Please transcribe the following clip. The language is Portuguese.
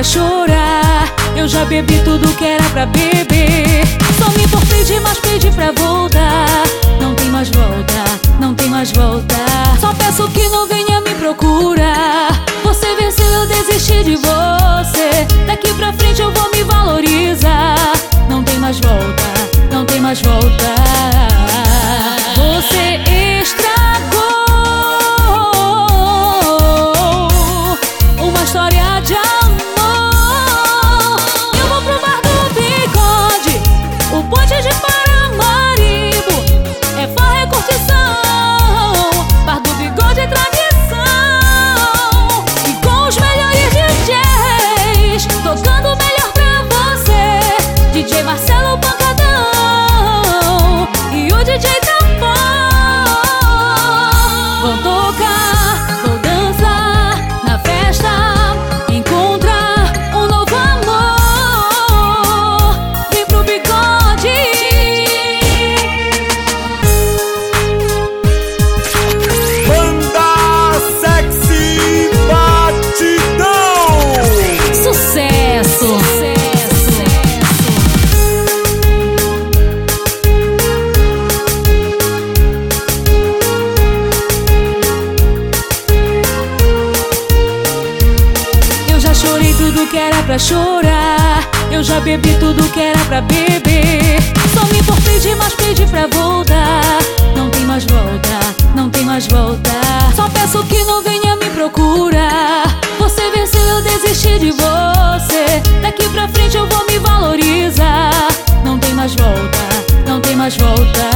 pra chorar. Eu já bebi tudo que era pra beber. Só me importei, mas pedi pra voltar. Não tem mais volta, não tem mais volta. Só peço que não venha me procurar. Você venceu, eu desisti de você. Daqui pra frente eu vou me valorizar. Não tem mais volta, não tem mais volta. Você estragou uma história de amor. Eu vou pro Bar do Bigode, o ponte de Paramaribo. É farra, é curtição. Bar do Bigode é tradição. E com os melhores DJs, tocando o melhor pra você. DJ Marcelo Pancadão e o DJ Tapão. Vão tocar, vou dançar na festa, encontrar um novo amor. Vem pro Bigode. Banda Sexy Batidão. Sucesso! Chorei tudo que era pra chorar. Eu já bebi tudo que era pra beber. Só me importei, mas pedi pra voltar. Não tem mais volta, não tem mais volta. Só peço que não venha me procurar. Você venceu, eu desisti de você. Daqui pra frente eu vou me valorizar. Não tem mais volta, não tem mais volta.